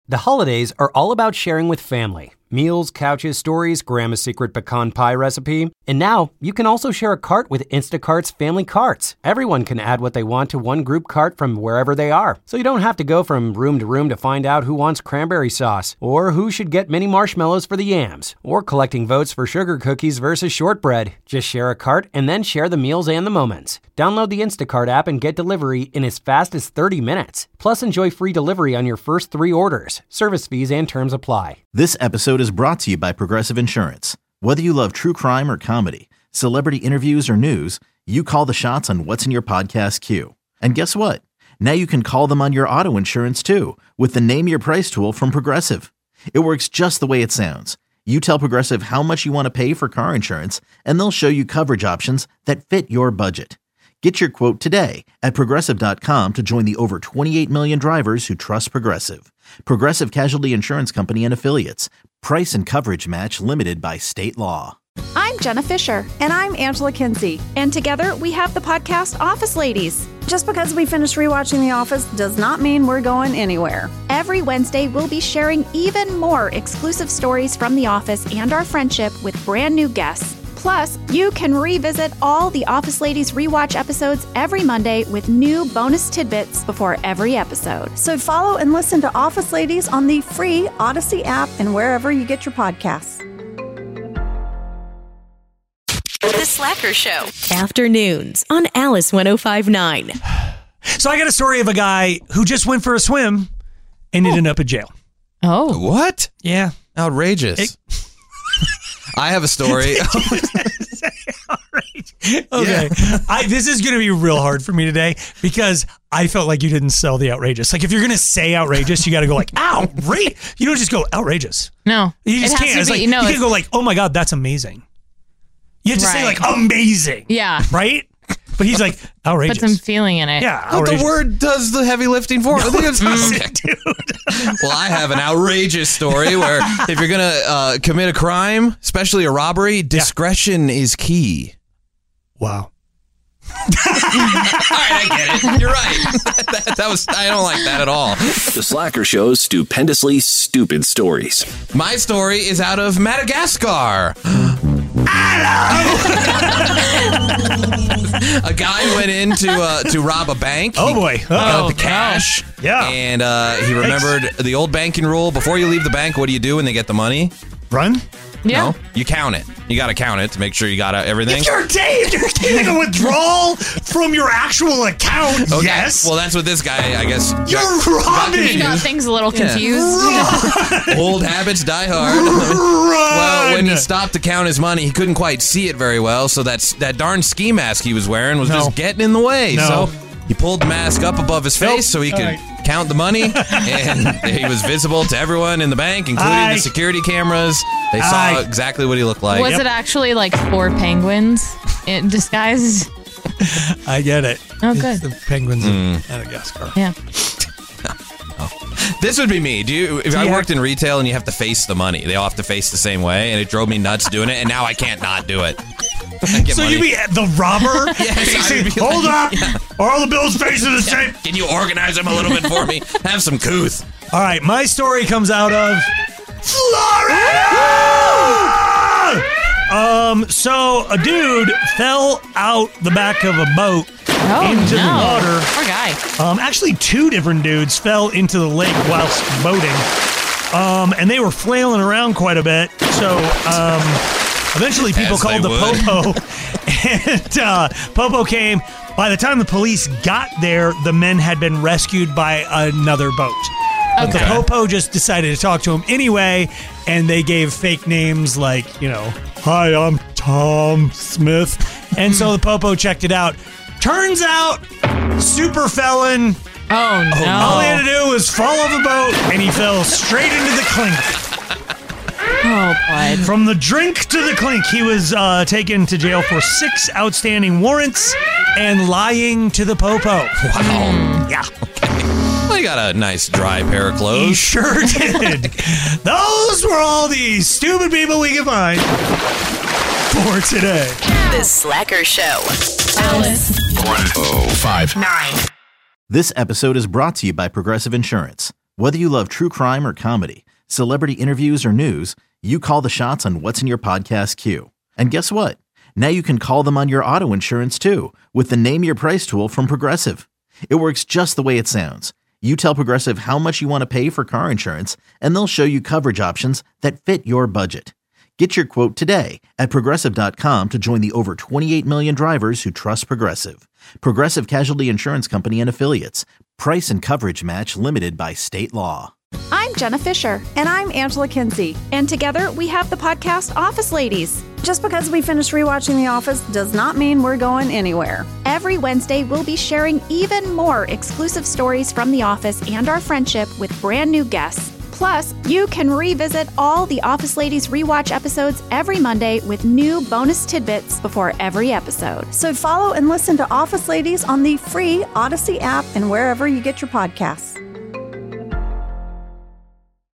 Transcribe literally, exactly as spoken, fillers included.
The holidays are all about sharing with family. Meals, couches, stories, Grandma's secret pecan pie recipe. And now, you can also share a cart with Instacart's Family Carts. Everyone can add what they want to one group cart from wherever they are. So you don't have to go from room to room to find out who wants cranberry sauce, or who should get mini marshmallows for the yams, or collecting votes for sugar cookies versus shortbread. Just share a cart and then share the meals and the moments. Download the Instacart app and get delivery in as fast as thirty minutes. Plus, enjoy free delivery on your first three orders. Service fees and terms apply. This episode is brought to you by Progressive Insurance. Whether you love true crime or comedy, celebrity interviews or news, you call the shots on what's in your podcast queue. And guess what? Now you can call them on your auto insurance too with the Name Your Price tool from Progressive. It works just the way it sounds. You tell Progressive how much you want to pay for car insurance, and they'll show you coverage options that fit your budget. Get your quote today at Progressive dot com to join the over twenty-eight million drivers who trust Progressive. Progressive Casualty Insurance Company and Affiliates. Price and coverage match limited by state law. I'm Jenna Fisher. And I'm Angela Kinsey. And together we have the podcast Office Ladies. Just because we finished rewatching The Office does not mean we're going anywhere. Every Wednesday, we'll be sharing even more exclusive stories from The Office and our friendship with brand new guests. Plus, you can revisit all the Office Ladies rewatch episodes every Monday with new bonus tidbits before every episode. So follow and listen to Office Ladies on the free Odyssey app and wherever you get your podcasts. The Slacker Show. Afternoons on Alice one oh five point nine. So I got a story of a guy who just went for a swim and ended up in jail. Oh. What? Yeah. Outrageous. It- I have a story. Okay. Yeah. I, this is going to be real hard for me today because I felt like you didn't sell the outrageous. Like if you're going to say outrageous, you got to go like, outrageous. You don't just go outrageous. No. You just it can't. It's be, like, no, you can go like, oh my God, that's amazing. You have to right. say like amazing. Yeah. Right? But he's like, outrageous. Put some feeling in it. Yeah, but outrageous. the word does the heavy lifting for no, it. it doesn't, dude. Well, I have an outrageous story where if you're going to uh, commit a crime, especially a robbery, discretion yeah. is key. Wow. All right, I get it. You're right. that, that was I don't like that at all. The Slacker Show's stupendously stupid stories. My story is out of Madagascar. A guy went in to uh, to rob a bank. Oh boy! He got the cash. No. Yeah, and uh, he remembered Thanks. the old banking rule: before you leave the bank, what do you do when they get the money? Run. Yeah. No, you count it. You got to count it to make sure you got everything. If you're Dave, you're taking a withdrawal from your actual account. Okay. Yes. Well, that's what this guy, I guess. You're got, robbing. He got things a little confused. Yeah. Old habits die hard. Run. Well, when he stopped to count his money, he couldn't quite see it very well, so that's that darn ski mask he was wearing was no. just getting in the way. No. So he pulled the mask up above his face nope. so he could right. count the money, and he was visible to everyone in the bank, including I, the security cameras. They saw I, exactly what he looked like. Was yep. it actually like four penguins in disguise? I get it. Oh, good. It's the penguins mm. in Madagascar. Yeah. This would be me. Do you? If Do I you worked have- in retail and you have to face the money, they all have to face the same way, and it drove me nuts doing it, and now I can't not do it. So money. You be the robber? Yes, be Hold like, up! Yeah. Are all the bills facing the same? Can you organize them a little bit for me? Have some couth. All right, my story comes out of Florida! um, so a dude fell out the back of a boat oh, into no. the water. Poor guy. Um, actually, two different dudes fell into the lake whilst boating. Um, and they were flailing around quite a bit. So, um... Eventually, people As called the would. Popo, and uh, Popo came. By the time the police got there, the men had been rescued by another boat. Okay. But the Popo just decided to talk to him anyway, and they gave fake names like, you know, hi, I'm Tom Smith. And so the Popo checked it out. Turns out, super felon. Oh, no. All he had to do was fall off the boat, and he fell straight into the clink. Oh, bud. From the drink to the clink, he was uh, taken to jail for six outstanding warrants and lying to the Popo. Wow. Mm. Yeah. Okay. Well, you got a nice dry pair of clothes. He sure did. Those were all the stupid people we could find for today. The Slacker Show. Alice. one oh five nine. This episode is brought to you by Progressive Insurance. Whether you love true crime or comedy, celebrity interviews or news, you call the shots on what's in your podcast queue. And guess what? Now you can call them on your auto insurance too with the Name Your Price tool from Progressive. It works just the way it sounds. You tell Progressive how much you want to pay for car insurance, and they'll show you coverage options that fit your budget. Get your quote today at Progressive dot com to join the over twenty-eight million drivers who trust Progressive. Progressive Casualty Insurance Company and Affiliates. Price and coverage match limited by state law. I'm Jenna Fisher. And I'm Angela Kinsey. And together we have the podcast Office Ladies. Just because we finished rewatching The Office does not mean we're going anywhere. Every Wednesday, we'll be sharing even more exclusive stories from The Office and our friendship with brand new guests. Plus, you can revisit all the Office Ladies rewatch episodes every Monday with new bonus tidbits before every episode. So follow and listen to Office Ladies on the free Odyssey app and wherever you get your podcasts.